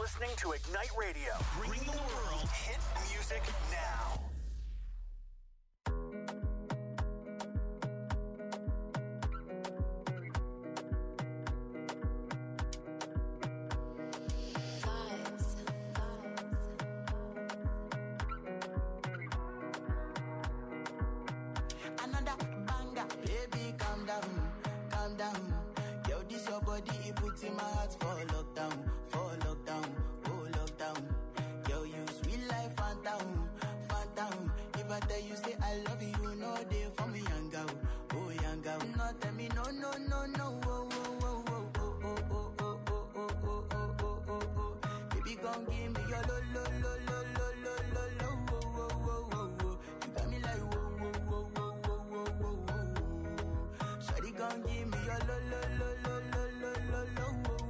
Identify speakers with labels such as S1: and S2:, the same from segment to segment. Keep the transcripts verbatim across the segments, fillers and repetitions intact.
S1: listening to Ignite Radio, bringing the world hit music now.
S2: In my heart for lockdown, for lockdown, oh lockdown. Yo, you sweet life, phantom, phantom. If I tell you say I love you, no day for me, young girl, oh young girl. No tell me no, no, no, no, oh, oh, oh, oh, oh, oh, oh, oh, oh, oh, oh, oh, oh, oh. Baby, gon' give me your lo, lo, lo, lo, lo, lo, lo, lo, oh, oh, oh, oh, oh. You got me like whoa, whoa, whoa, whoa, whoa, whoa, whoa, whoa. Shawty gon' give me your lo, lo, lo, lo, lo, lo, lo, lo.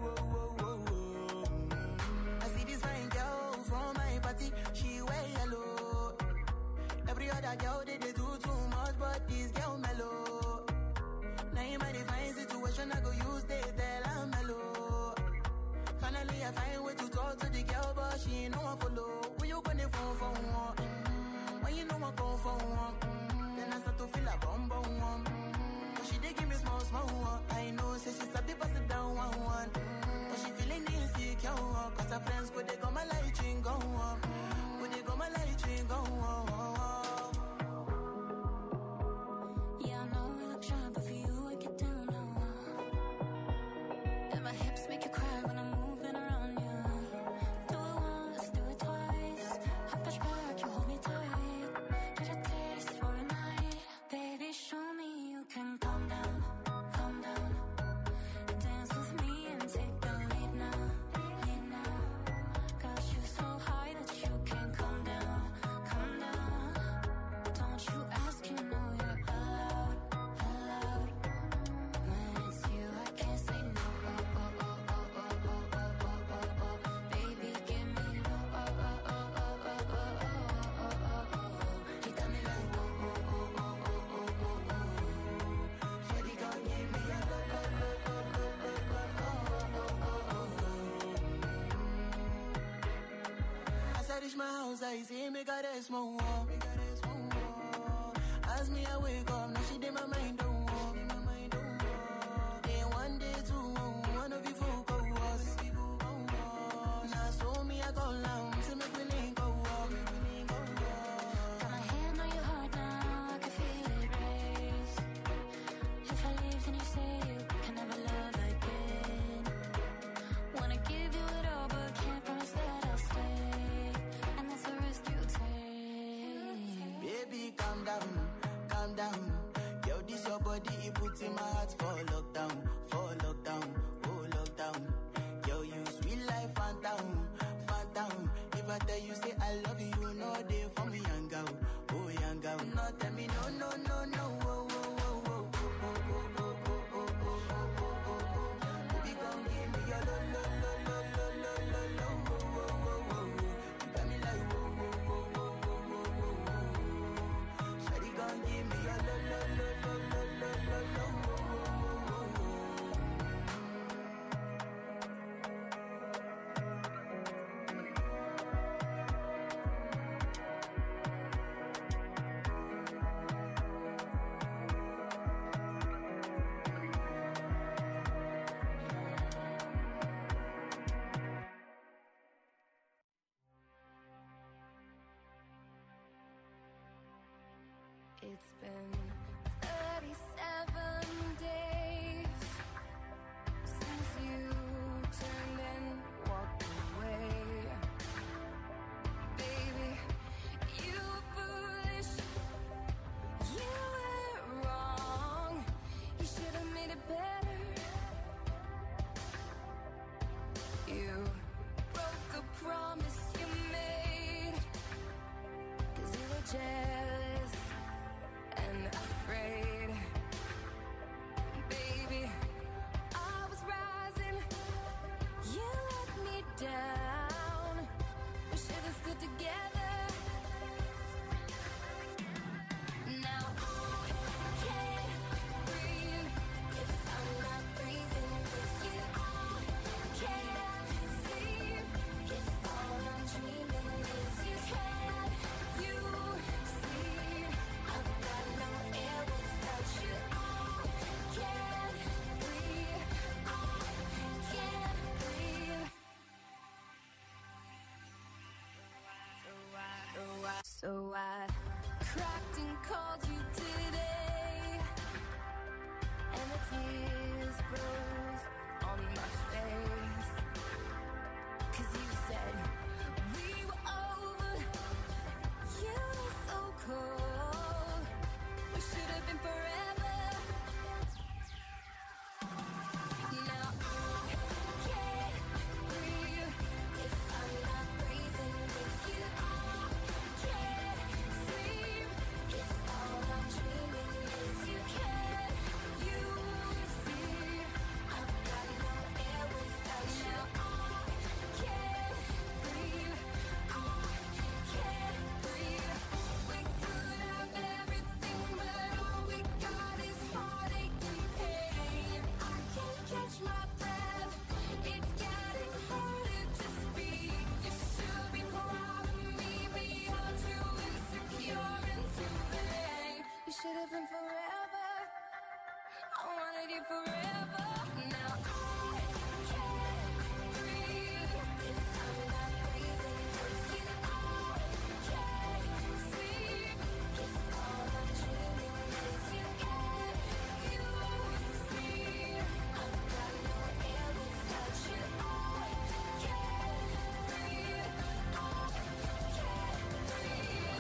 S2: That girl they, they do too much, but this girl mellow. Now in my divine situation, I go use they tell I'm mellow. Finally, I find way to talk to the girl, but she ain't no one follow. Who you gonna phone for one? Mm-hmm. When you know I come for one, mm-hmm. Then I start to feel a bum bum one. Mm-hmm. But she dey give me small small one. I know, say she's a bit pass it down one one. Mm-hmm. But she feeling insecure, cause her friends go they go my light ring go on. Go they go my light ring go on. I see me got a small wall. As me I wake up, now she did my mind don't walk. Then one day two, one of you folk go us. Now so me I go long, see me willing go walk.
S3: Got my hand on your heart now, I can feel it race. If I leave then you say you can never love again. Wanna give you it all but can't promise that I'll stay.
S2: Baby, calm down, calm down. Yo, this your body, it puts in my heart for lockdown, for lockdown, oh lockdown. Yo, you sweet life, phantom, phantom. If I tell you say I love you, no day for me, young girl, oh young girl. No, tell me no, no, no, no, oh, oh, oh, oh, oh, oh, oh, oh, oh, oh, oh, oh, oh. Baby, gon' give me your lo, lo, lo, lo, lo, lo, lo, lo, oh, oh, oh, oh, oh. You got me like whoa, whoa, whoa, whoa, whoa, whoa, whoa. Shawty gon' give me your lo, lo, lo, lo, lo, lo, lo, lo, oh, oh, oh, oh, oh.
S3: It's been thirty-seven days since you turned and walked away. Baby, you were foolish, you were wrong. You should have made it better. You broke a promise you made, 'cause you were jealous and afraid. Baby, I was rising, you let me down. We should have stood together. Now I can't breathe if I'm not breathing with you. I can't sleep I cracked and called you today, and the tears rose on my face, 'cause you said we were over, you were so cold, we should have been forever. Now I can't breathe if I'm not breathing with you. I can't sleep if all I'm dreaming is you. Can you see I've got no air without you? I can't breathe, I can't breathe. We could have everything, but all we got is heartache and pain. I can't catch my breath, it's getting harder to speak. You should be proud of me, but you're too insecure and too vain. We should have been forever, I wanted you forever. Now I can't breathe if I'm not breathing with you. I can't sleep if all I'm dreaming is you. Can you see I've got no air without you? I can't breathe, I can't breathe.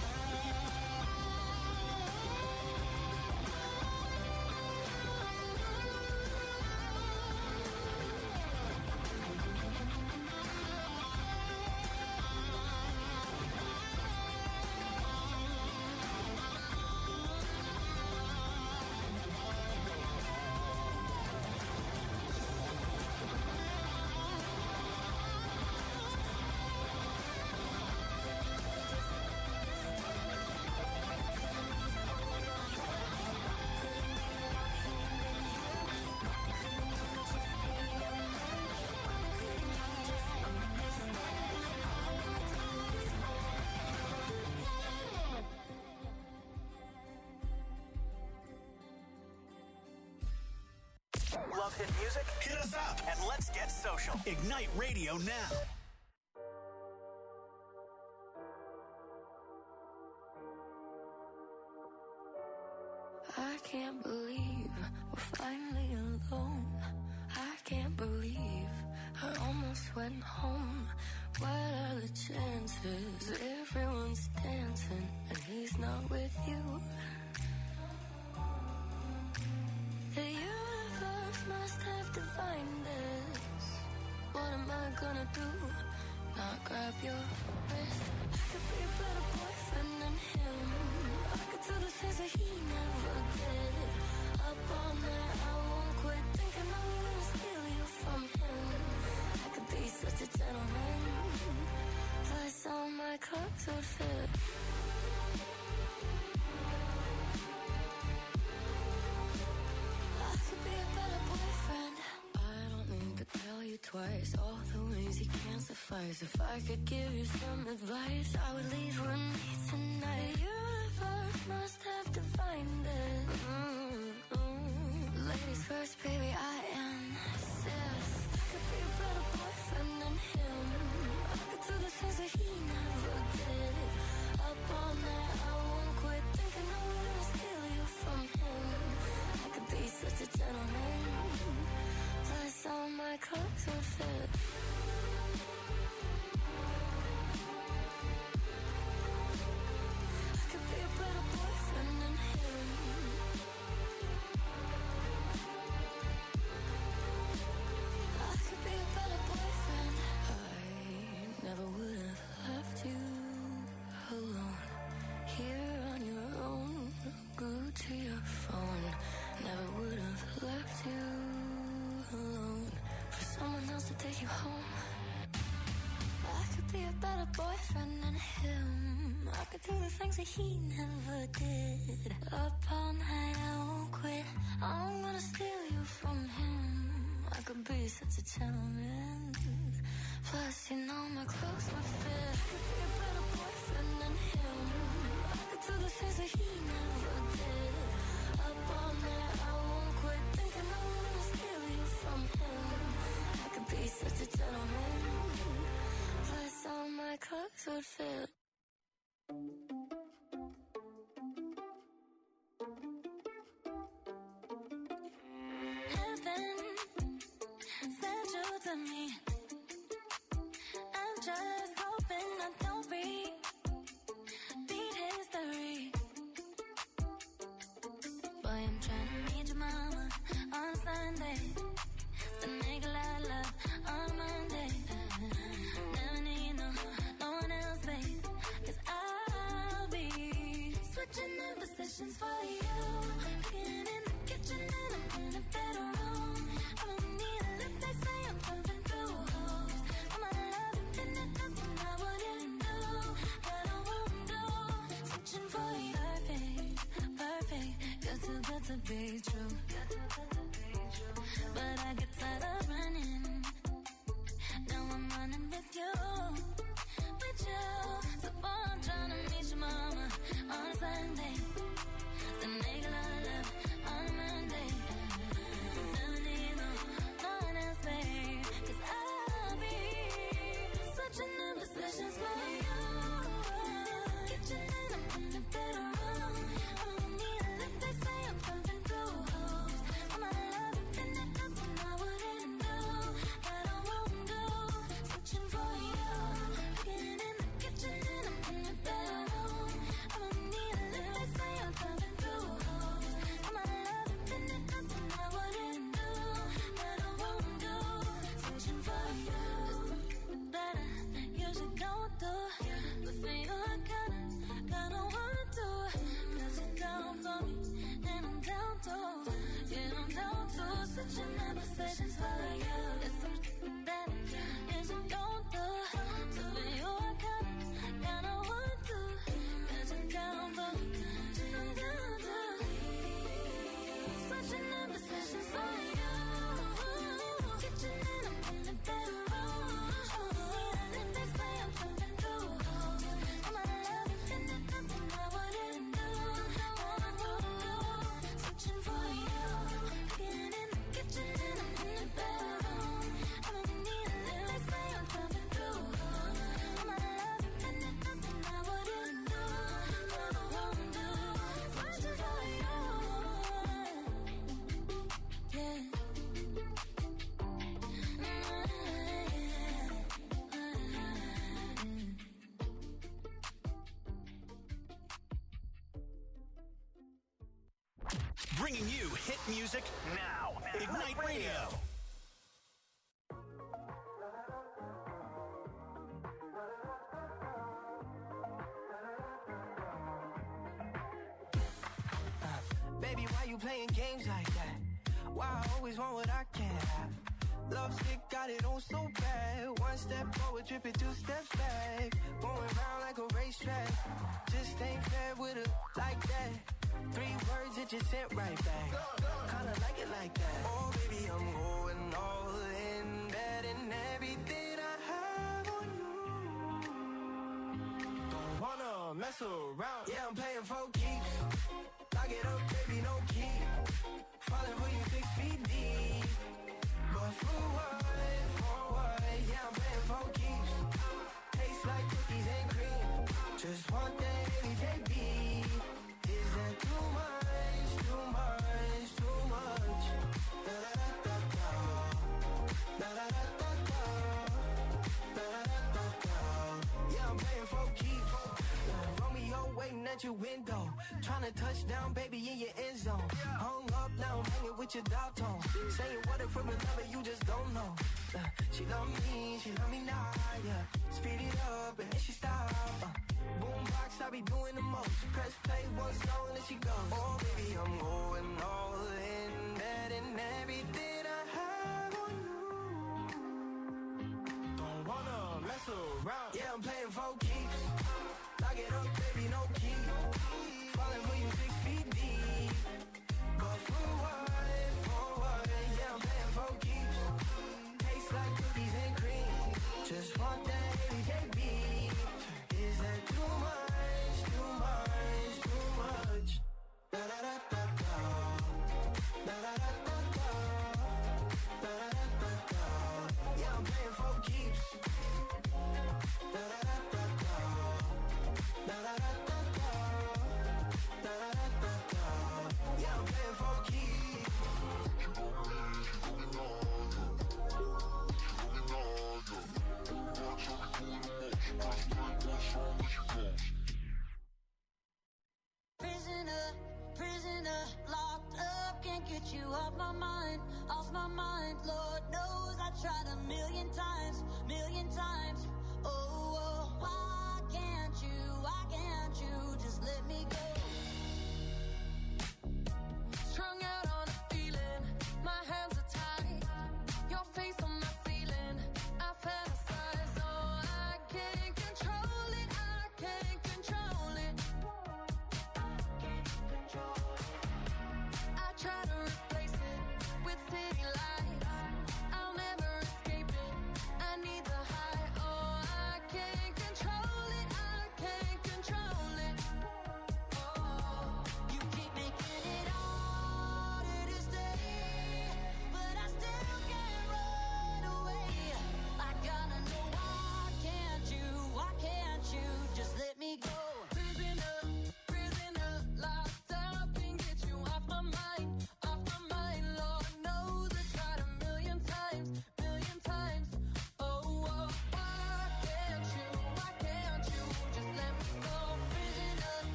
S1: Love hit music? Hit us up and let's get social. Ignite Radio now.
S3: I can't believe we're finally alone. I can't believe I almost went home. What are the chances? Everyone's dancing and he's not with you. The universe must have divined this. What am I gonna do? Not grab your wrist. I could be a better boyfriend than him. I could do the things that he never did. Up all night, I won't quit thinking I'm gonna steal you from him. I could be such a gentleman. Plus all my clothes would fit. I could be a better boyfriend. I don't need to tell you twice all the ways you can't suffice. If I could give you some advice, I would leave with me tonight. The universe must have divined it. Mm-hmm. Ladies first, baby, I insist. I could be a better boyfriend than him. I could do the things that he never did. Up all night, I won't quit thinking I'm gonna steal you from him. I could be such a gentleman. Plus all my clothes would fit. I could be a better boyfriend than him. I could be a better boyfriend. I never would have left you alone. Here on your own, glued to your phone. Never would have left you alone for someone else to take you home. I could be a better boyfriend than him. I could do the things that he never did. Up all night, I won't quit. I'm gonna steal you from him. I could be such a gentleman. Plus, you know my clothes would fit. I could be a better boyfriend than him. I could do the things that he never did. Up all night, I won't quit thinking I'm gonna steal you from him. I could be such a gentleman. Plus, all my clothes would fit. just hoping I don't repeat history. Boy, I'm trying to meet your mama on Sunday, then make a lot of love on Monday. Never need no, no one else, babe, 'cause I'll be switching in positions for you. Being in the kitchen and I'm in the bedroom. I don't need a lift, they say I'm jumping through holes. I'm out of love, infinite, nothing I wouldn't do, that I won't do. Switching for you, perfect, perfect. You're too good to be true. But I get tired of running. Now I'm running with you, with you. So boy, I'm trying to meet your mama on Sunday, then make a lot of love on Monday. Never need no, no one else, babe, 'cause I'll be switching in positions for you. Kitchen and I'm in the bedroom. I don't need a lift, they say I'm jumping through holes. I'm out of love, infinite, nothing I wouldn't do, that I won't do. Switching for you. Being in the kitchen and I'm in the bedroom. I don't need a lift, they say I'm jumping through holes. I'm out of love, infinite, nothing I wouldn't do, that I won't do. Switching for you. That I usually don't do, but for you I kinda, kinda want to, 'cause you're down for me, and I'm down too. Yeah, I'm down to switching conversations for you. It's something that I usually don't do, so for you I kinda, kinda want to, 'cause you're down for me, and I'm down too. Switching conversations for you. Kitchen and I'm in the bedroom. If they say I'm jumping through holes, I'm out of love, infinite, nothing I wouldn't do, that I won't do. Switching for you. Being in the kitchen and I'm in the bedroom. I don't need a lift, they say I'm jumping through holes. I'm out of love, infinite, nothing I wouldn't do, that I won't do. Switching for you. Yeah.
S1: Bringing you hit music now. Ignite Radio.
S4: Baby, why you playing games like that? Why I always want what I can't have? Love sick, got it on so bad. One step forward, tripping two steps back. Going round like a racetrack. Just ain't fair with her like that. Three words that you sent right back. Kinda like it like that. Oh, baby, I'm going all in. Betting everything I have on you. Don't wanna mess around. Yeah, I'm playing for keeps. Lock it up, baby, no key. Falling for you six feet deep. But for what, for what? Yeah, I'm playing for keeps. Tastes like cookies and cream. Just want that every J B. Is that too much, too much, too much? Da da da da da. Da da da da da. Da da da da da. Yeah, I'm playing for keeps. Romeo waiting at your window. Tryna touch down, baby, in your end zone. Hung up, now I'm hanging with your dog tone. Saying what if from another, you just don't know. Uh, she love me, she love me now, yeah. Speed it up and then she stop. Uh, boombox, I be doing the most. Press play one song and then she goes. Oh, baby, I'm going all in. Betting everything I have on you. Don't wanna mess around. Yeah, I'm playing for keeps. Lock it up, baby, no key. Falling for you six feet deep. But for what, for what? Yeah, I'm playing for keeps. Tastes like cookies and cream. Just want that every J B. Is that too much, too much, too much? Da da da da da. Da da da da da.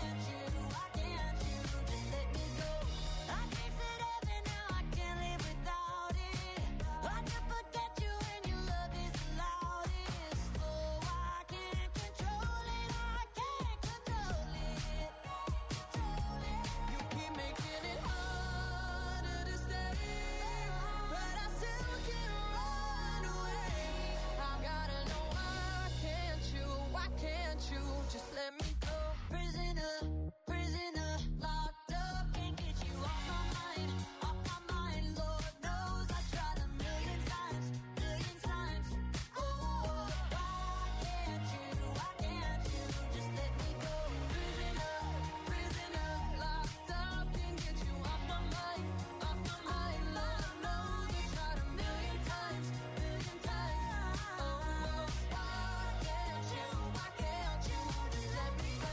S3: can't you? Why can't you just let me go? I tasted heaven, now I can't live without it. I can forget you when your love is the loudest. Oh, I can't control it, I can't control it. Control it. You keep making it harder to stay, but I still can't run away. I gotta know why can't you? Why can't you just let me go? Prisoner, prisoner, locked up, can't get you off my mind, off my mind. Lord knows I tried a million times, million times. Oh, why can't you? Why can't you just let me go? Prisoner, prisoner, locked up, can't get you off my mind, off my mind. Lord knows I tried a million times, million times. Oh, why can't you? Why can't you just let me go?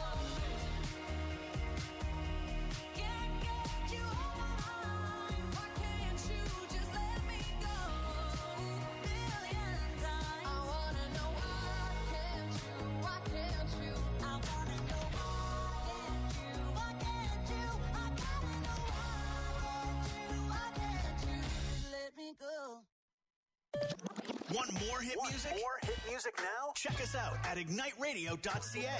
S3: Can't get you off my mind. Why can't you just let me go? Million times. I wanna know why can't you? Why can't you? I wanna know why can't you? Why can't you? I gotta know why can't you? Why can't you just let me go?
S1: Want more hit
S5: Want
S1: music?
S5: more hit music now?
S1: Check us out at ignite radio dot c a.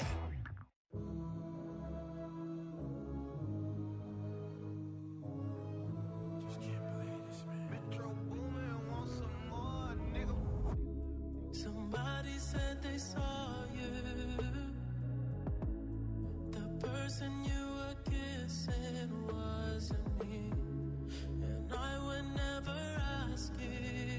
S4: Somebody said they saw you. The person you were kissing wasn't me, and I would never ask you.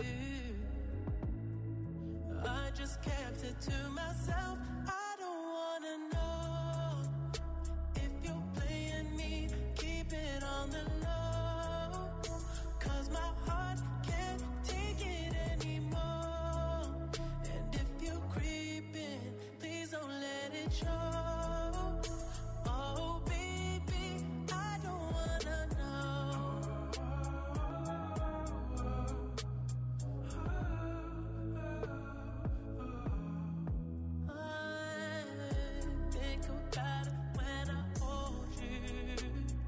S4: I just kept it to myself. I don't wanna know if you're playing me. Keep it on the low, 'cause my heart can't take it anymore. And if you're creeping, please don't let it show. Oh, baby, I don't wanna know. I think about it when I hold you.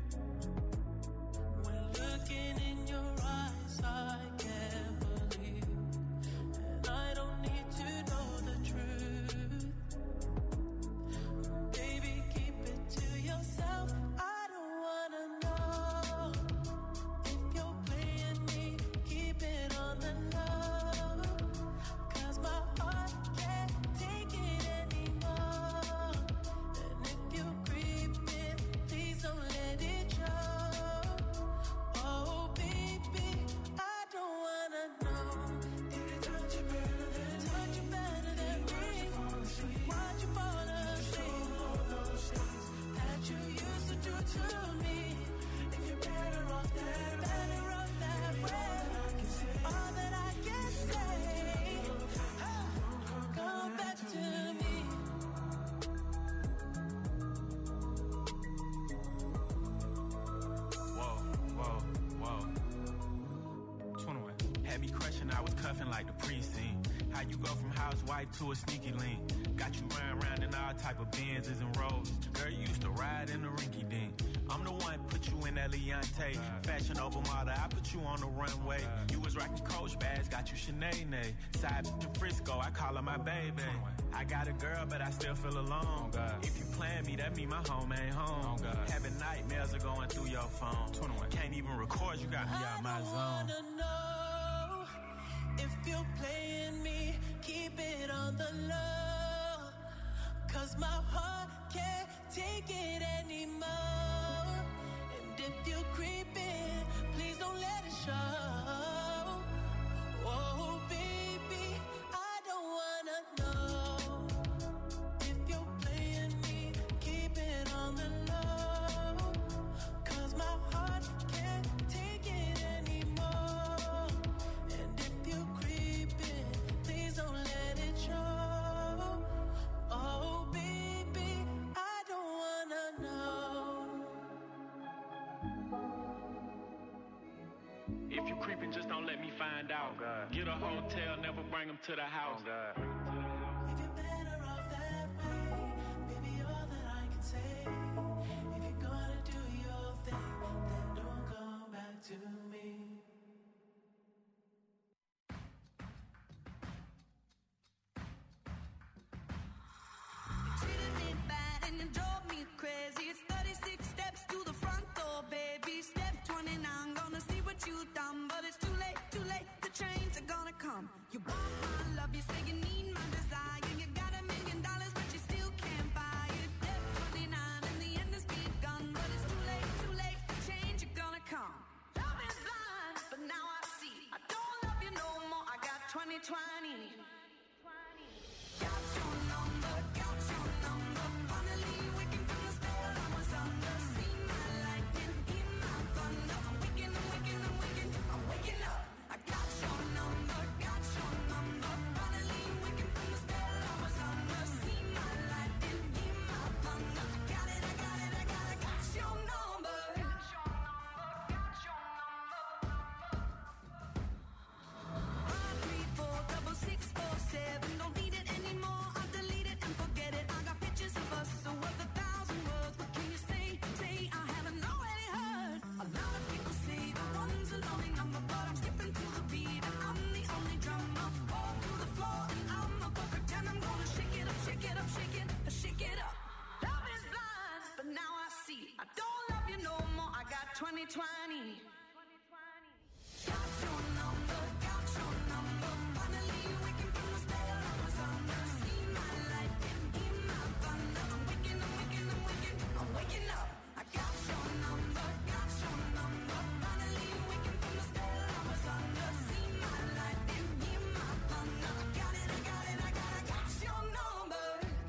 S4: When looking in your eyes, I can't believe. And I don't need to know the truth. Baby, keep it to yourself. I don't wanna know if you're playing me. Keep it on the low, 'cause my heart can't take it anymore. And if you're creeping, please don't let it show. Oh, baby, I don't wanna know. Did it touch you better than touch you better than me? Why'd you fall asleep? All those things that you used to do to me. If you're better off that, better off that way. All that I can say, come back to me.
S6: Whoa, whoa, whoa. twenty-one. Had me crushing, I was cuffing like the precinct. How you go from housewife to a sneaky link? Got you riding around in all type of Benzes and Rolls. Girl, you used to ride in the rinky dink. I'm the one put you in that Leontay. Fashion over model, I put you on the runway. You was rocking Coach bags, got you Sinead. Side bitch in Frisco, I call her my baby. I got a girl, but I still feel alone. If you plan me, that mean my home ain't home. Having nightmares are going through your phone. Can't even record, you got me out my
S4: I
S6: zone.
S4: wanna know if you're playing me. Keep it on the low, 'cause my heart can't take it anymore. And if you're creeping, please don't let it show. Oh, baby, I don't wanna know if you're playing me. Keep it on the low, 'cause my heart can't take it anymore. And if you're creeping, please don't let it show. Oh, baby, I don't wanna know.
S6: If you creeping, just don't let me find out. Get a hotel, never bring them to the house.
S4: If you're better off that way, baby, all that I can say,
S5: twenty twenty. Got your number, got your number. Finally waking from the spell I was under. See my lightning, hear my thunder. I'm waking, I'm waking, I'm waking, I'm waking up. I got your number, got your number. Finally waking from the spell I was under. See my lightning, hear my thunder. I got it, I got it, I got it, got your number. Got your number, got your number. Five, three, four, double six, four, seven. Don't need it anymore. I'll delete it and forget it. I got pictures of us, so worth a thousand words. What can you say? Say I haven't already heard. A lot of people say the one's a lonely number, but I'm skipping to the beat and I'm the only drummer. Fall to the floor and I'm a perfect ten. I'm gonna shake it up, shake it up, shake it, shake it up. Love is blind, but now I see. I don't love you no more. I got twenty twenty. Got your number, got your number. Finally waking from the spell I was under. See my lightning, hear my thunder. I'm waking, I'm waking, I'm waking, I'm waking up. I got your number, got your number. Finally waking from the spell I was under. See my lightning, hear my thunder. I got it, I got it, I got it, got your number.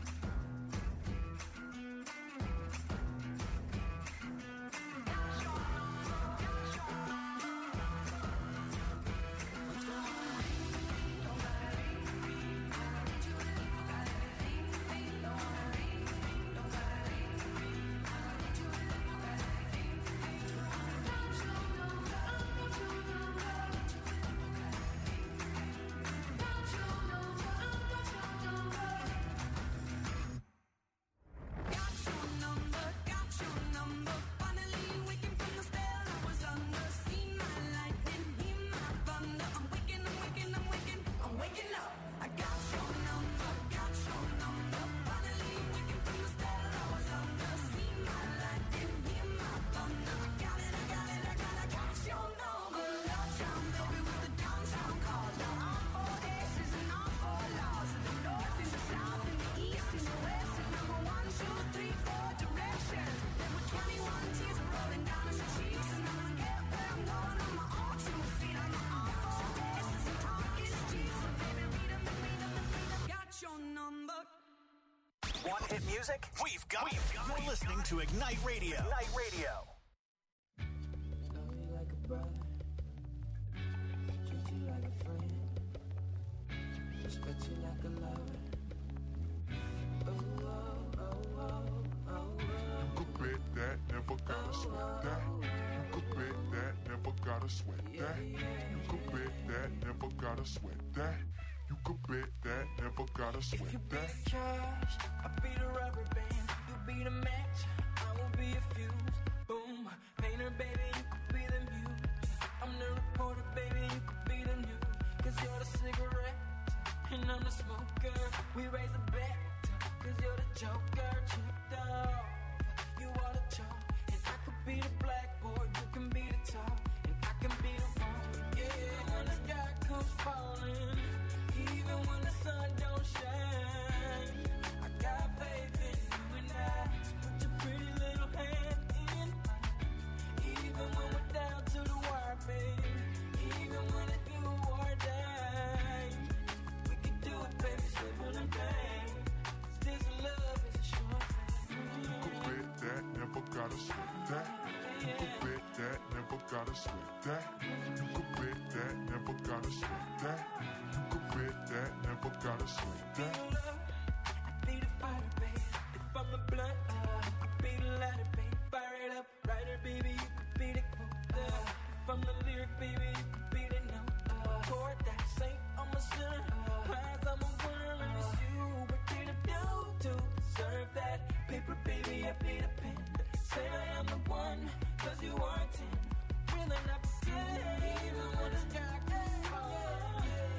S5: Got your number, got your number. Finally waking from the spell I was under. See my lightning, hear my thunder. I'm waking, I'm waking, I'm waking, I'm waking up. I got your number, got your number. Finally waking from the spell I was under. See my lightning, hear my thunder. I got it, I got it, I got it, got your number. Love town, baby, with the downtown cars. Now I'm four S's and I'm four laws. In the north, in the south, in the east, in the west. And number one, two, three, four directions. There were twenty-one tears rolling down the cheeks. And I'ma get where I'm going on my own two feet. I'm on four S's and talking streets. So baby, read 'em and read 'em and read 'em. Got your number.
S1: Want hit music? We've got it. You're listening to Ignite Radio. Ignite Radio.
S4: Love you like a brother, treat you like a friend, respect you like a lover. Oh, oh, oh, oh, oh,
S7: You could bet that, never gotta sweat that. You could bet that, never gotta sweat that. You could bet that, never gotta sweat that. You could bet that, never gotta
S4: If
S7: sweat
S4: you be
S7: that.
S4: the cash, I'll be the rubber band. You be the match, I will be a fuse. Boom, painter, baby, you could be the muse. I'm the reporter, baby, you could be the news. Cause you're the cigarette, and I'm the smoker. We raise a bet, cause you're the joker. Checked off, you are the chalk. And I could be the blackboard, you can be the top. And I can be the wall, yeah. When the sky comes falling, even when the sun don't shine, I got faith in you and I. So put your pretty little hand in mine. Even when we're down to the wire, baby. Even when it's do or die, we can do it, baby, simple and plain. 'Cause this love is a short thing.
S7: You could bet that, never gotta sweat that. You could bet that, never gotta sweat that. You could bet that, never gotta sweat that. You could bet that, never gotta sweat that.
S4: I be the fighter, baby. If I'm the blunt, I be the lighter, baby. Fire it up, writer, baby. You could be the quote. If I'm the lyric, baby, you could be the note. Chord that saint, I'm a sinner. Prize, I'm a winner, and it's you. What did I do to deserve that? Paper, baby, I be the pen. Say I am the one, cause you are ten. Really not pretend, even when the sky goes falling.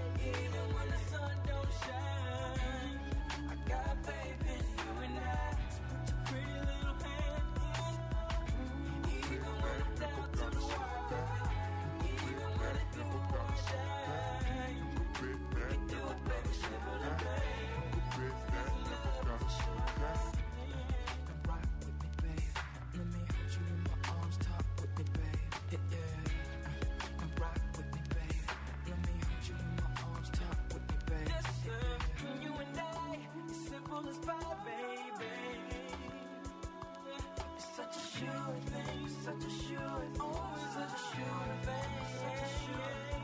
S4: such a sure thing. Always such a sure thing. Such a sure thing.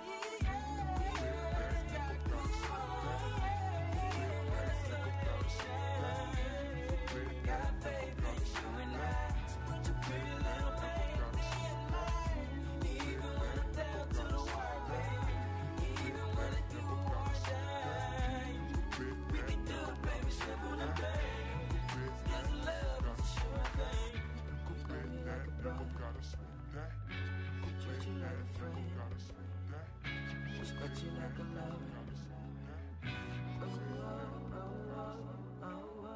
S4: Got faith in you and I. Put your pretty little thing in mine. Even when I'm down to the wire, baby. Even when I do one thing. We can do it, baby, simple to play. Cause love is a sure thing. Love me like a brother. Treat you like a friend. Respect you like a lover. Oh, oh, oh, oh, oh,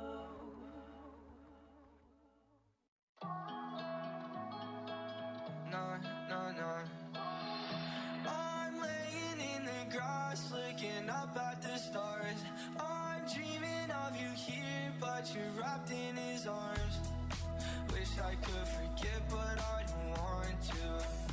S4: oh. No, no, no. I'm laying in the grass, looking up at the stars. I'm dreaming of you here, but you're wrapped in his arms. Wish I could forget, but I don't want to.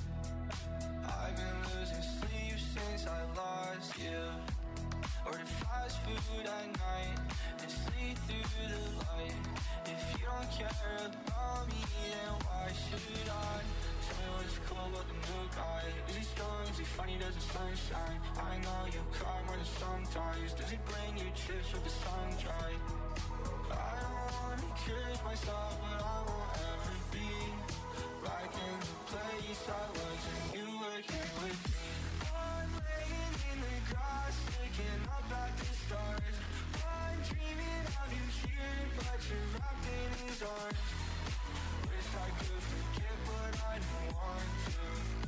S4: I've been losing sleep since I lost you. Order fast food at night and sleep through the light. If you don't care about me, then why should I? Tell me what's cool about the new guy. Is he strong? Is he funny? Does the sunshine? I know you cry more than sometimes. Does he bring you trips with the sun dry? I don't wanna curse myself, but I won't ever be back in the place I was when you were here with me. I'm laying in the grass, looking up at the stars. I'm dreaming of you here, but you're wrapped in his arms. Wish I could forget, but I don't want to.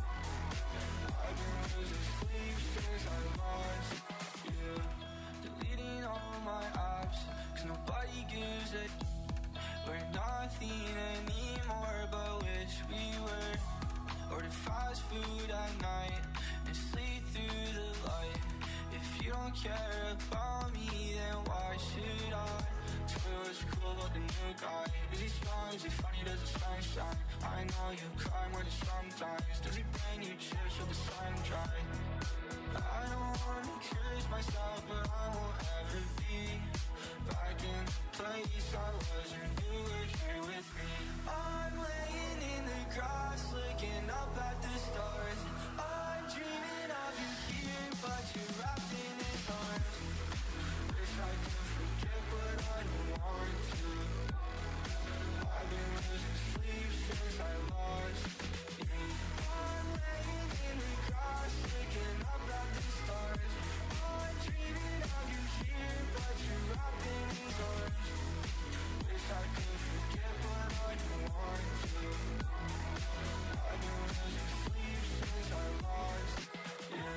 S4: I've been losing sleep since I lost you. Deleting all my apps, cause nobody gives a. We're nothing anymore, but wish we were. Order fast food at night and sleep through the light. If you don't care about me, then why should I? Tell me what's cool about the new guy. Is he strong? Is he funny? Does the sun shine? I know you cry more than sometimes. Does he bring you chips with the sun dry? I don't wanna curse myself, but I won't ever be back in the place I was when you were here with me. I'm laying in the grass, looking up at the stars. I'm dreaming of you here, but you're wrapped in his arms. Wish I could forget, but I don't want to. I've been losing sleep since I lost you. I'm laying in the grass, looking up at the stars. I'm dreaming of you here, but you're wrapped in his arms. Wish I could forget, but I don't want to. I've been losing sleep since I lost you.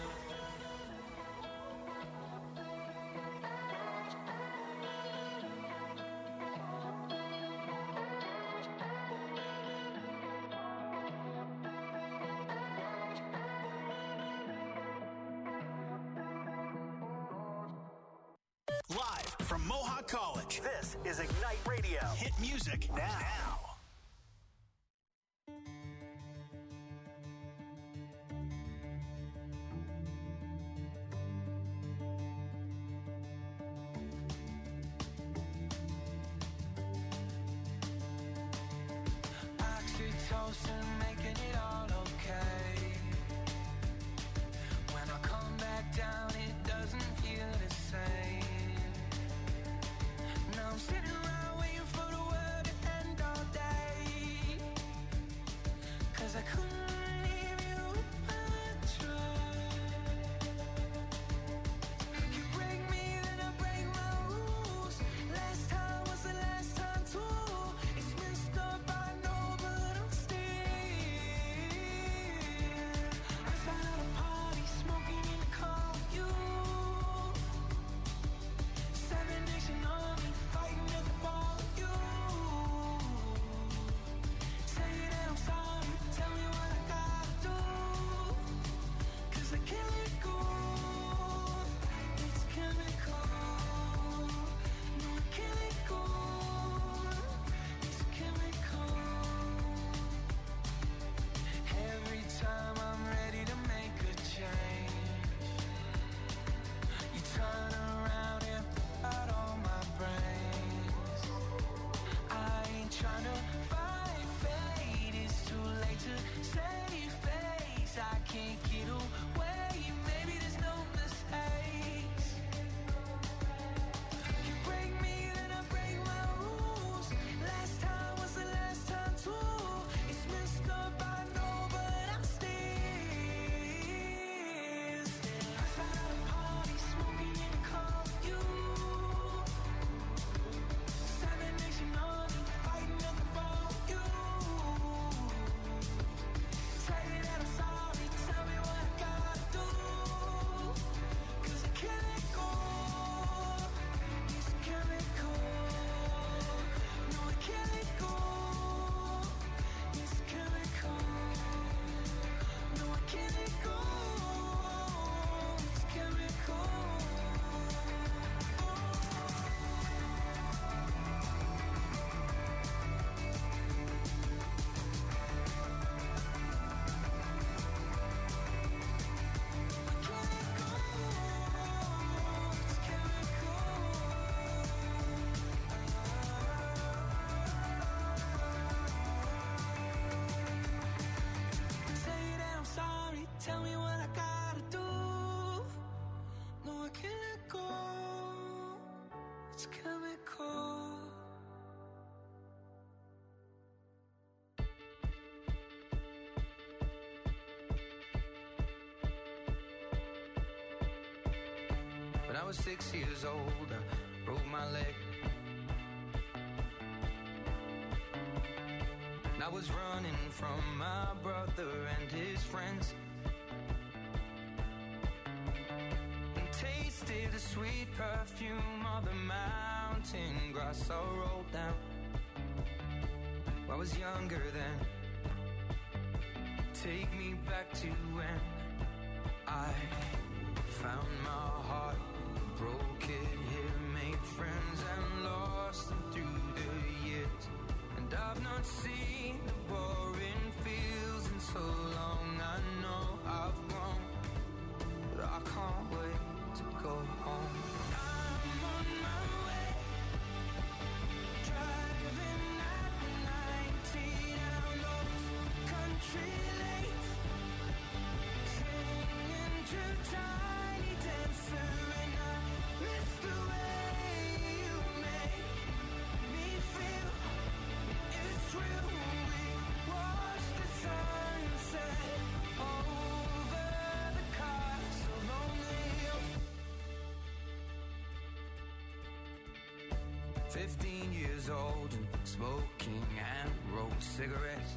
S1: Live from Mohawk College, this is Ignite Radio. Hit music now. now.
S4: Oxytocin, making it all okay. When I come back down, it doesn't feel the same. Now I'm sitting around waiting for the world to end all day.
S8: I was six years old, I broke my leg. And I was running from my brother and his friends, and tasted the sweet perfume of the mountain grass I rolled down. I was younger then. Take me back to when I found my heart, broke it here, made friends and lost them through the years. And I've not seen the boring fields in so long. I know I've grown, but I can't wait to go home. I'm on my way, driving at ninety down those country lanes, singing to Tiny Dancer, and I miss the way you make me feel. It's real. We watch the sunset over the castle lonely. Fifteen years old and smoking and rolled cigarettes,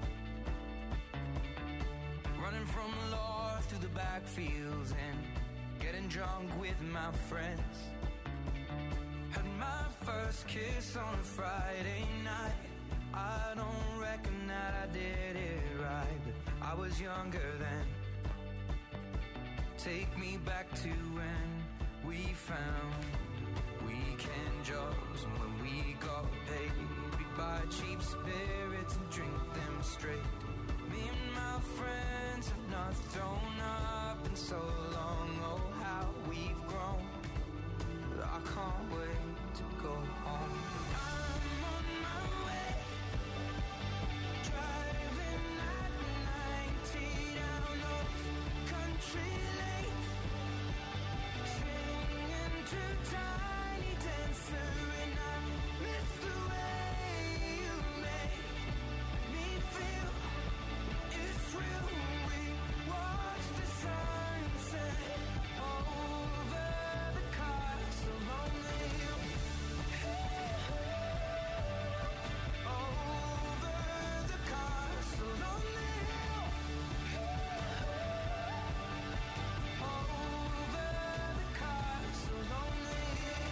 S8: running from the law through the backfields and getting drunk with my friends. Had my first kiss on a Friday night. I don't reckon that I did it right, but I was younger then. Take me back to when we found weekend jobs, and when we got paid, we'd buy cheap spirits and drink them straight. Me and my friends have not thrown up in so long. Oh, how we've grown, but I can't wait to go home. I'm on my way, driving at ninety down those country lanes, singing to Tiny Dancer, and I miss the way you make me feel. It's real. We watch the sunset over the castle lonely. Over the castle lonely. Over the castle lonely.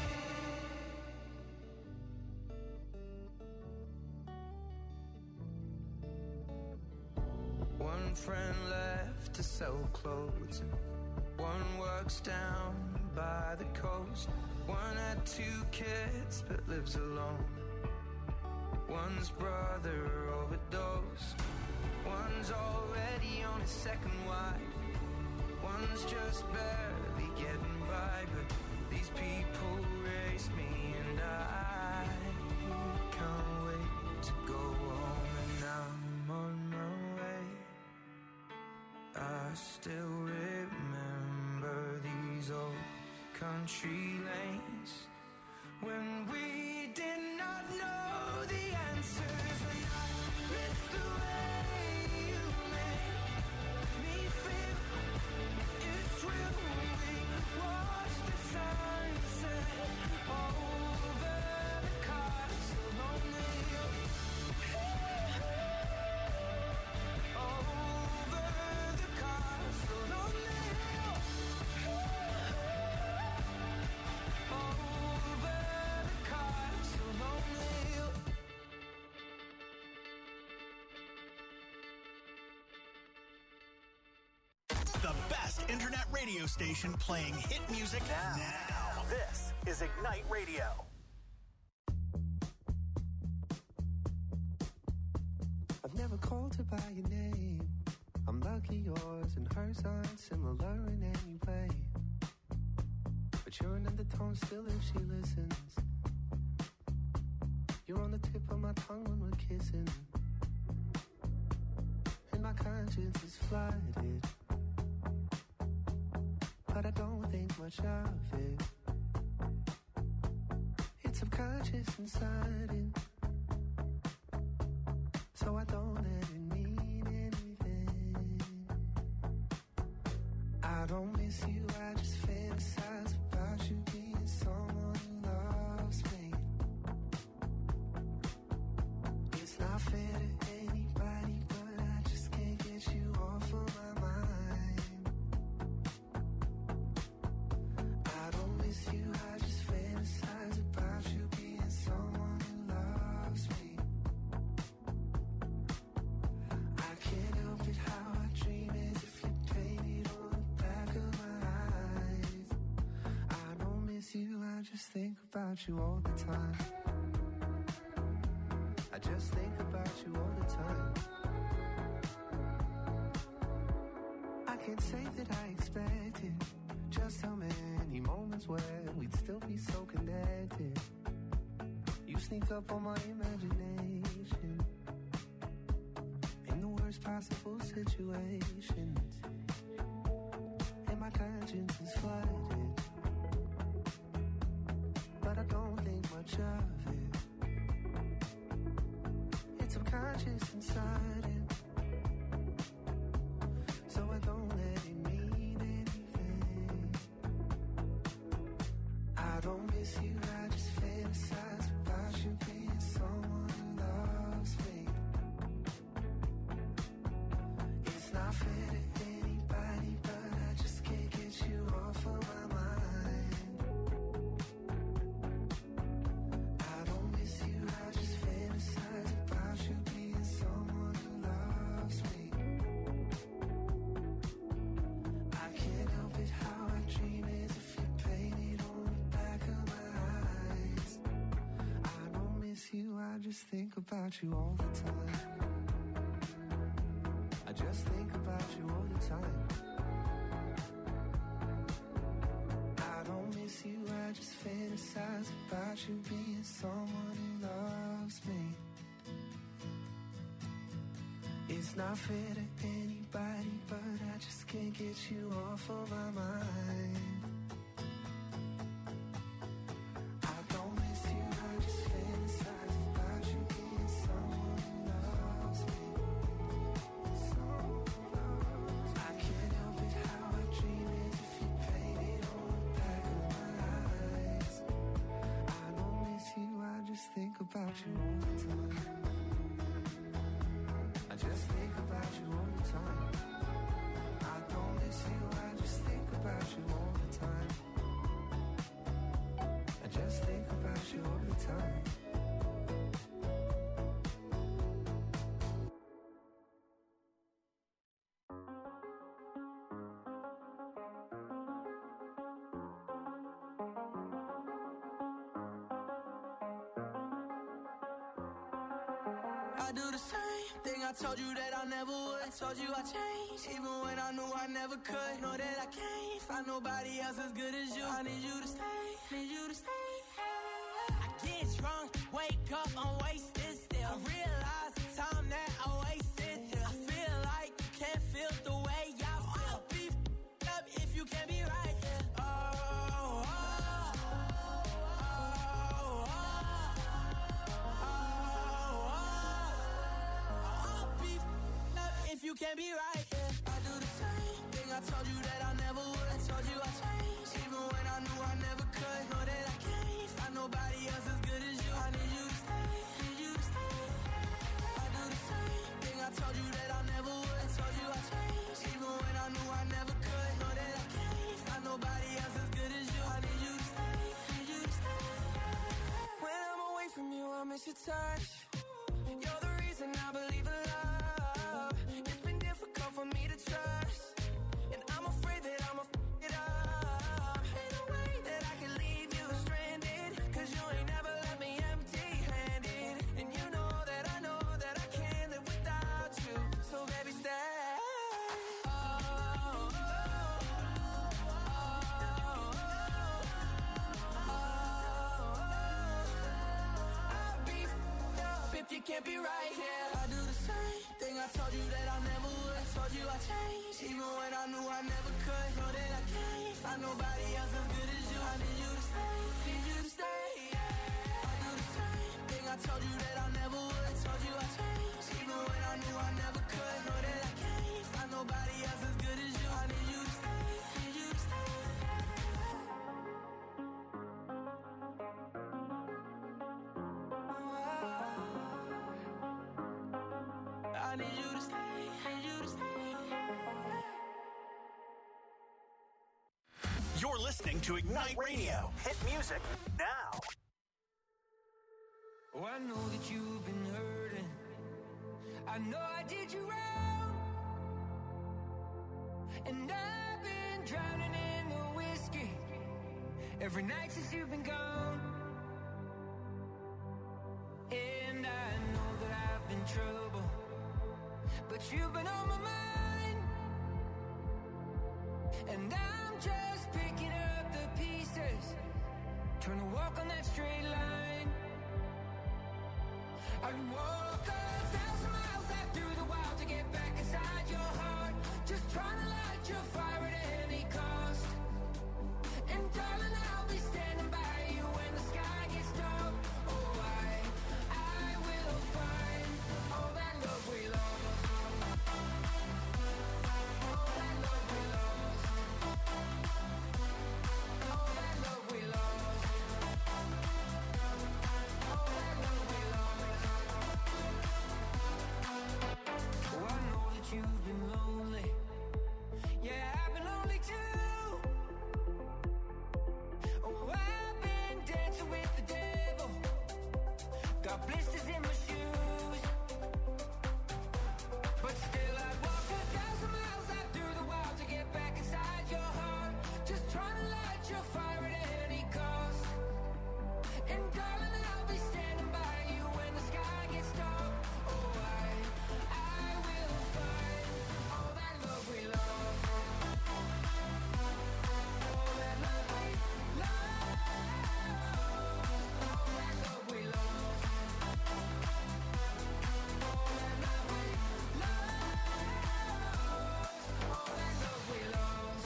S8: One friend left to sell clothes, and one works down by the coast. One had two kids but lives alone. One's brother overdosed. One's already on his second wife. One's just barely getting by, but these people race me, and I can't wait to go home. And I'm on my way. I still remember these old country lanes when we did not know the answers, and I miss the way you make me feel. It's real. We watch the sunset over the castle lonely. Over the castle lonely. Over the castle lonely.
S1: The best internet radio station playing hit music now. now. This is Ignite Radio.
S9: I've never called her by your name. I'm lucky yours and hers aren't similar in any way. But you're an undertone still if she listens. You're on the tip of my tongue when we're kissing. And my conscience is flooded, but I don't think much of it. It's subconscious and sudden, so I don't let it mean anything. I don't miss you, I just fantasize about think about you all the time. I just think about you all the time. I can't say that I expected just how many moments where we'd still be so connected. You sneak up on my imagination in the worst possible situations, and my conscience is flooded, but I don't think much of it. It's subconscious and sudden, so I don't let it mean anything. I don't miss you, I just fantasize about you being someone who loves me. It's not fair to anybody, but I just can't get you off of my mind. I don't miss you, I just fantasize about you being someone who loves me. I can't help it how I dream as if you painted on the back of my eyes. I don't miss you, I just think about you all the time. I just think about you all the time. I don't miss you, I just fantasize about you being someone who loves me. It's not fair to anybody, but I just can't get you off of my mind. I don't miss you, I just fantasize about you being someone who loves me. I can't help it how I dream as if you painted on the back of my eyes. I don't miss you, I just think about you all the time. I just think about you all the time. I don't miss you, I just think about you all the time. I just think about you all the time.
S4: I do the same thing I told you that I never would. I told you I changed, even when I knew I never could. Know that I can't find nobody else as good as you. I need you to stay, need you to stay. I get drunk, wake up, I'm wasted still. I realize the time that I wasted here. I feel like you can't feel the way I feel. I'll be f***ed up if you can't be right here. Oh, oh, oh, oh, oh, oh. I'll be f***ed up if you can't be right here. I do the same thing I told you that I never would. I told you I changed, even when I knew I never could. Know that I can't find nobody else as good as you. I need you to stay, need you to stay. I do the same thing I told you that I never would. I told you I changed, even when I knew I never could. Know that I can't find nobody else as good as you. I need you to stay, need you to stay. When I'm away from you, I miss your touch. You're the reason I believe in love. It's been difficult for me to trust, and I'm afraid that I'ma f*** it up. Ain't no way that I can leave you stranded, cause you ain't never left me empty-handed. And you know that I know that I can't live without you. So baby, stay. Oh, oh, oh, oh, oh. I'll be f***ed up if you can't be right here. I do the same thing I told you that I never would. I told you I changed, even when I knew I never could. Know that I can't find nobody else as good as you. I need you to stay, need you to stay. I do the same thing I told you that I never would. I told you I changed, even when I knew I never could. Know that I can't find nobody else as good as you. I need you to stay, need you to stay. I need you to stay, need you to stay.
S1: You're listening to Ignite Radio. Hit music now.
S8: Oh, I know that you've been hurting. I know I did you wrong. And I've been drowning in the whiskey. every night since you've been gone. And I know that I've been trouble, but you've been on my mind. And I'm just picking up the pieces, trying to walk on that straight line. I'd walk a thousand miles out through the wild to get back inside your heart, just trying to light your fire at any cost. And darling, I'll be standing by you when the sky gets dark. Oh, I, I will find all that love we lost. All that love we lost. All that love we lost. All that love we lost. Oh, I know that you've been lonely. Yeah, I've been lonely too. Oh, I've been dancing with the devil, got blisters in my shoes, but still I'd walk a thousand miles out through the wild to get back inside your heart, just trying to light your fire at any cost. And darling, I'll be standing by you when the sky gets dark. Oh, I, I will find all that love we lost. All that love we lost. All that love we lost. All that love we lost. All that love we lost.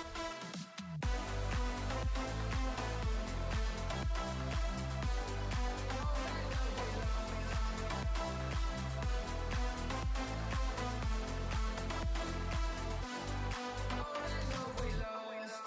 S8: All that love we lost.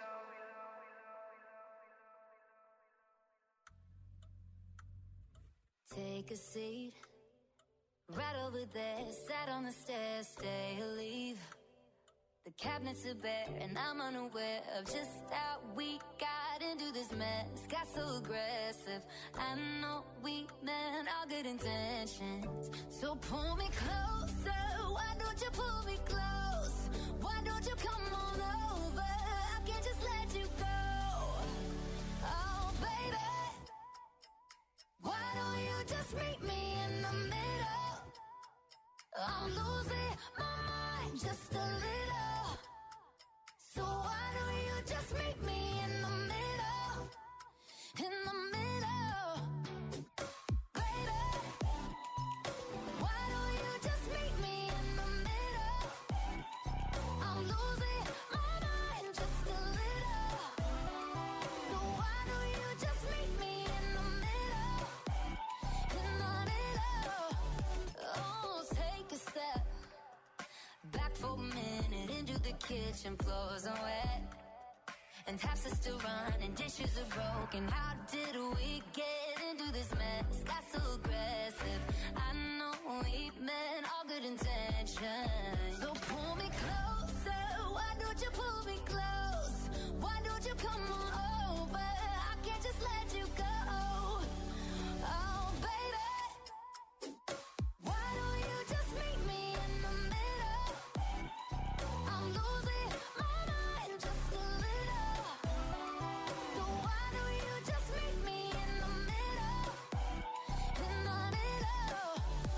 S3: Take a seat, right over there, sat on the stairs, stay or leave. The cabinets are bare and I'm unaware of just how we got into this mess. Got so aggressive, I know we meant all good intentions. So pull me closer, why don't you pull me close? Why don't you come on over, I can't just let you go. Oh baby, why don't you just meet me in the middle? I'm losing my mind just a little. So why don't you just meet me in the middle? In the middle. Baby, why don't you just meet me in the middle? I'm losing my mind just a little. So why don't you just meet me in the middle? In the middle. Oh, take a step back for a minute into the kitchen, floors are wet, and taps are still running, dishes are broken. How did we get into this mess? Got so aggressive, I know we meant all good intentions. So pull me closer, why don't you pull me close? Why don't you come on over, I can't just let you go. Oh baby, why don't you just meet me in the middle? I'm losing my mind just a little. So why don't you just meet me in the middle? In the middle.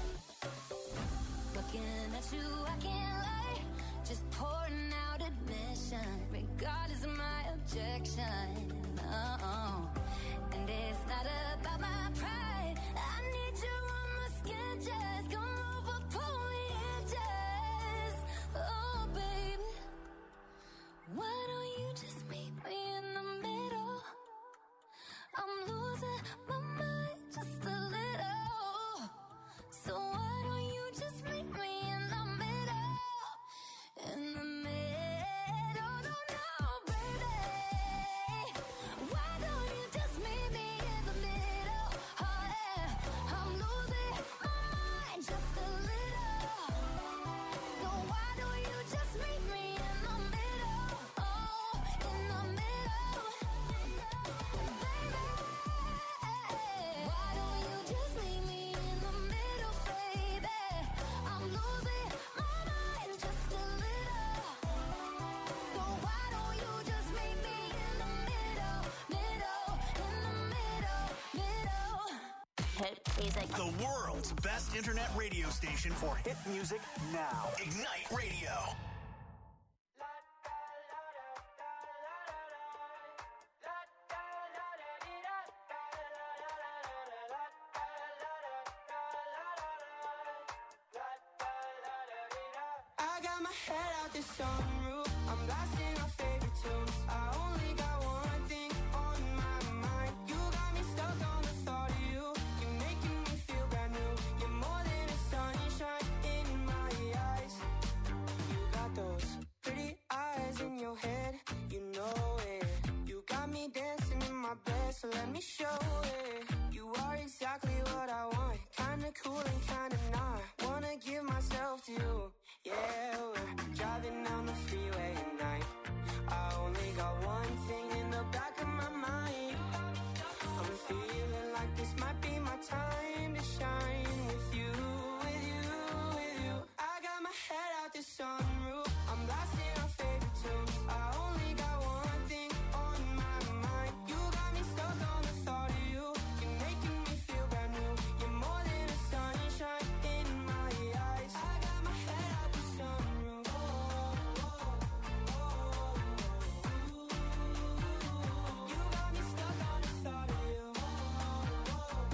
S3: Looking at you, I can't lie, just pouring out admission, regardless of my objection. Oh, and it's not about my pride, I need you on my skin, just come over, pull me in, just. Oh baby, why don't you just meet me in the middle? I'm losing my mind just a little. So why don't you just meet me in the middle? In the middle, no, no, baby. Why don't you just meet me in the middle? Oh yeah, I'm losing my mind just a music.
S1: The world's best internet radio station for hit music now. Ignite Radio.
S4: I got my head out the sunroof. I'm blasting our favorite tunes. I only got one thing on my mind. You got me stuck on the thought of you. You're making me feel brand new. You're more than a sunshine in my eyes. You got those pretty eyes in your head. You know it. You got me dancing in my bed, so let me show it. You are exactly what I want. Kinda cool and kinda not. Wanna give myself to you. Yeah, we're driving down the freeway at night. I only got one thing in the back of my mind. I'm feeling like this might be my time to shine with you, with you, with you. I got my head out the sunroof. I'm blasting our favorite tunes. I only got one thing on my mind. You got me stuck on the thought of you. You're making me feel brand new. You're more than a sunshine in my eyes. I got my head out the sunroof. Oh, oh, oh, oh. You got me stuck on the thought of you. Oh, oh,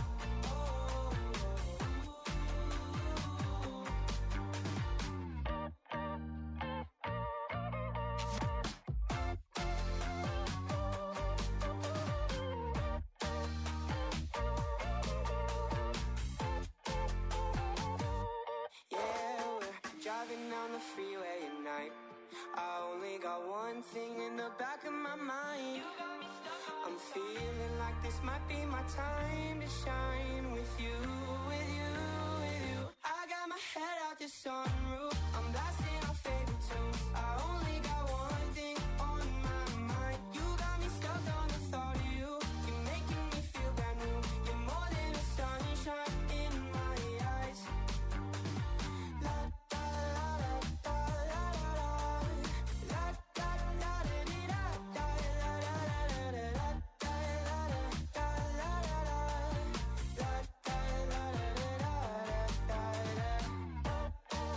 S4: yeah, we're driving down the freeway at night. I only got one thing in the back of my mind. I'm feeling like this might be my time to shine with you, with you, with you. I got my head out the sunroof. I'm blasting our favorite tunes. I only got one thing on my mind. You got me stuck on the thought of you. You're making me feel brand new. You're more than a sunshine in my eyes. La da la da la la la. La da la da dee da da la la la la la. La da la da la la la. La da la da da da da.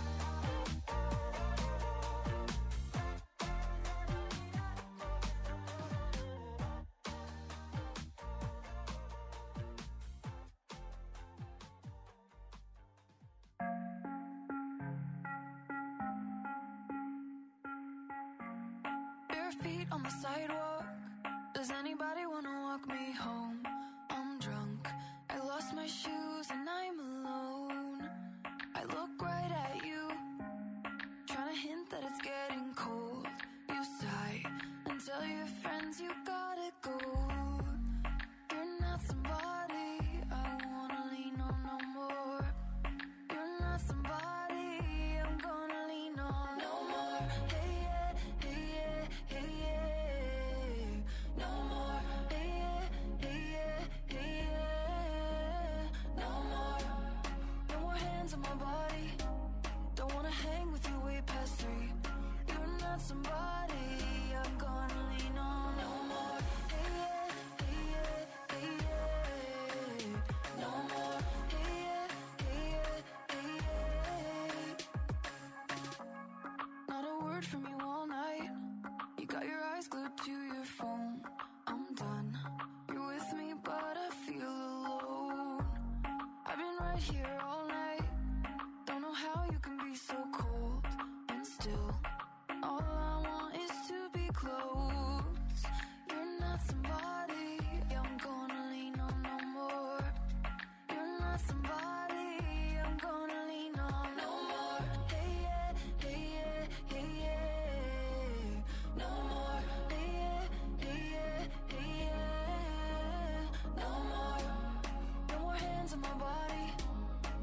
S5: Bare feet on the sidewalk. Does anybody wanna walk me home? I'm drunk. I lost my shoes and I'm alone. I look right at you, trying to hint that it's getting cold. You sigh and tell your friends you gotta go. You're not somebody I wanna lean on no more. You're not somebody I'm gonna lean on no more. Hey yeah, hey yeah, hey yeah. No more. Hey yeah, hey yeah, hey yeah. No more. No more hands on my body. Don't wanna hang with you way past three. You're not somebody I'm gonna lean on no more. Hey yeah, hey yeah, hey yeah. No more. Hey yeah, hey yeah, hey yeah. Not a word from you all night. You got your eyes glued to your phone. I'm done. You're with me, but I feel alone. I've been right here all night. Don't know how you can be so cold and still. All I want is to be close. You're not somebody I'm gonna lean on no more. You're not somebody I'm gonna lean on no more. Hey yeah, hey yeah, hey yeah. No more. Hey yeah, hey yeah, hey yeah. No more. No more hands on my body.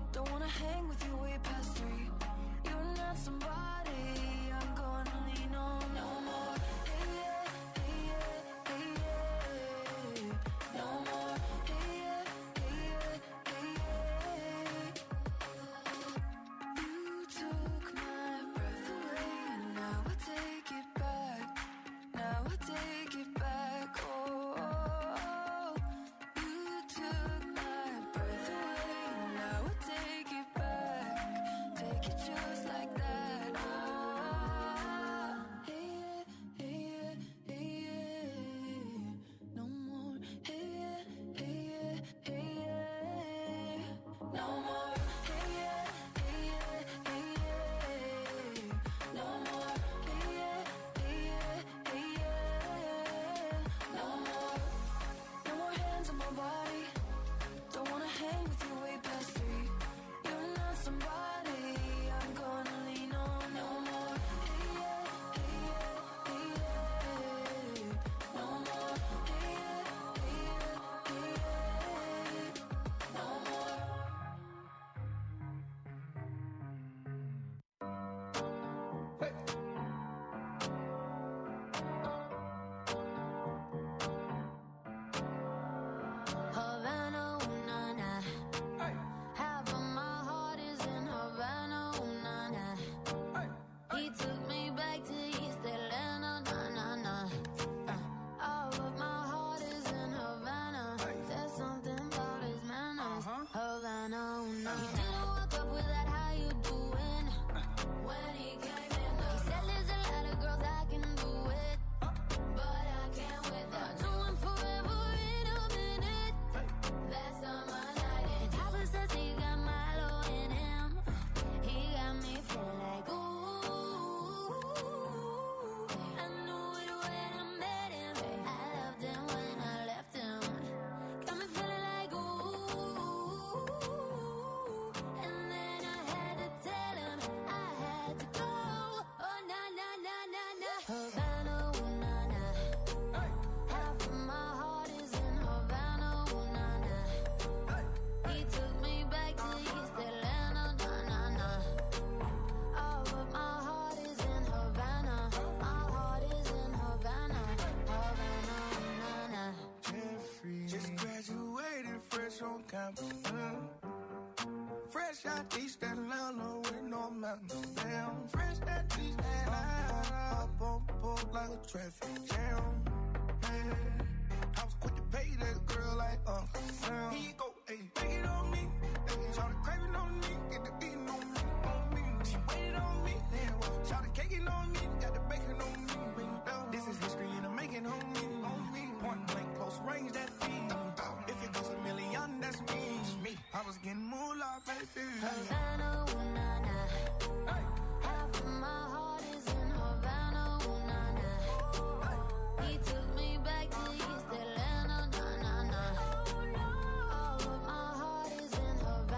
S10: fresh on campus. Mm. Fresh out East Atlanta with no mountains. Damn, fresh out East Atlanta. Up on board like a traffic jam. Man, I was quick to pay that girl like Uncle Sam. He go, hey, take it on me. Hey, shout the craving on me, get the beating on me, on me. She waited on me, then well, shout the caking on me, got the bacon on me. This is history and I'm making on me, on me. Point blank, close range, that feed. If it goes a million, that's me. me. I was getting moolah, baby.
S3: I know